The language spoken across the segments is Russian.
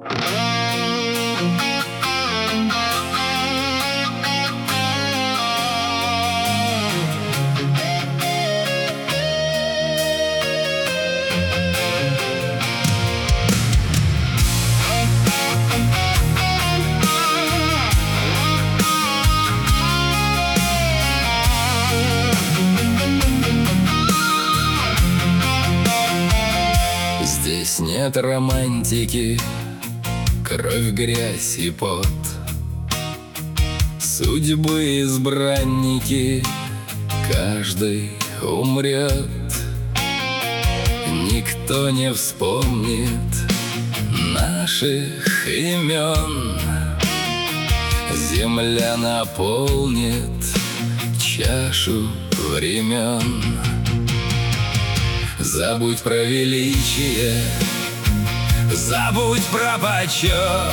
Здесь нет романтики, кровь, грязь и пот. Судьбы избранники, каждый умрет. Никто не вспомнит наших имен. Земля наполнит чашу времен. Забудь про величие, забудь про почет.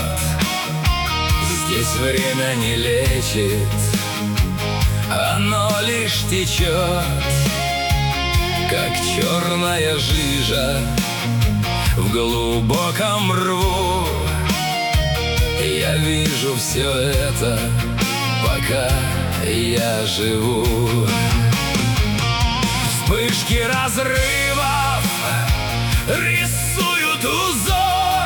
Здесь время не лечит, оно лишь течет, как черная жижа в глубоком рву. Я вижу все это, пока я живу. Вспышки разрывов рисуют узор.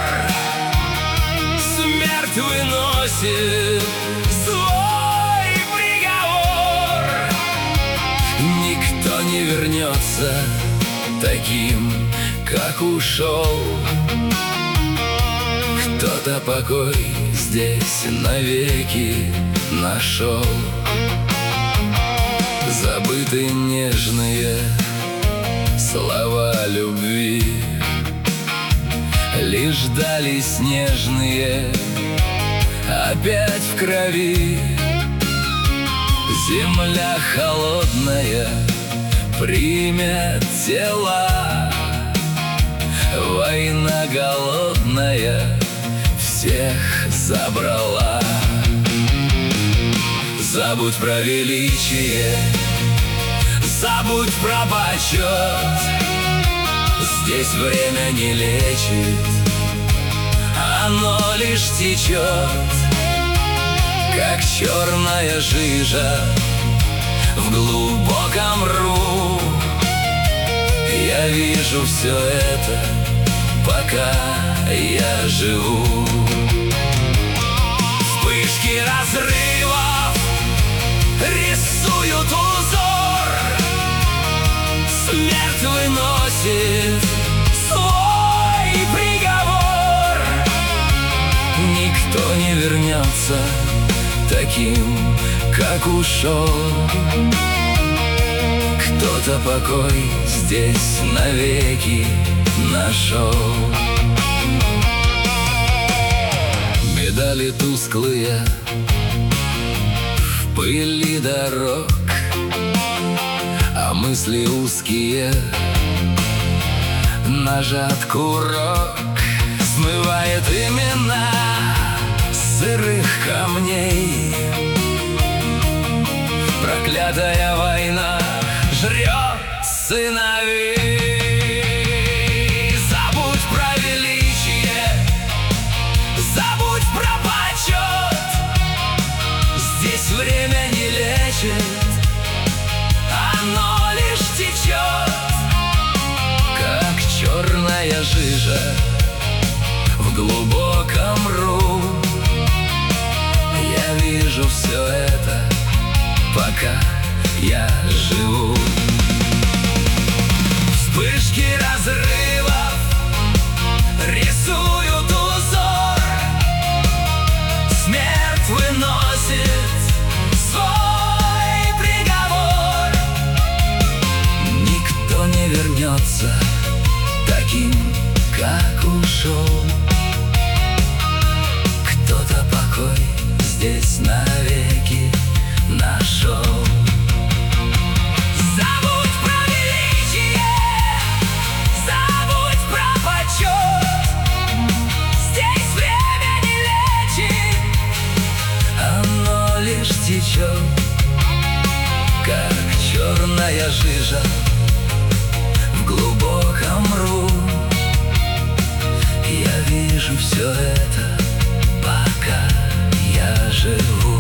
Смерть выносит свой приговор. Никто не вернется таким, как ушел. Кто-то покой здесь навеки нашел. Забыты нежные слова любви, лишь дали снежные опять в крови. Земля холодная примет тела, война голодная всех забрала. Забудь про величие, забудь про почет. Здесь время не лечит, оно лишь течет, как черная жижа в глубоком рву. Я вижу все это, пока я живу. Вспышки разрывов рисуют узор. Смерть выносит свой приговор. Никто не вернется таким, как ушел. Кто-то покой здесь навеки нашел. Медали тусклые в пыли дорог, а мысли узкие, нажат курок. Смывает имена сырых камней. Проклятая война жрет сыновей. Забудь про величие, забудь про почет. Здесь время не лечит, оно лишь течет, как черная жижа в глубоком рву. Я вижу все это, пока я живу. Вспышки разрывов рисуют узор. Смерть выносит свой приговор. Никто не вернется таким, как ушел. Кто-то покой здесь навеки нашел. Забудь про величие, забудь про почет. Здесь время не лечит, оно лишь течет, как черная жижа в глубоком рву. Я вижу вижу все это, пока я живу.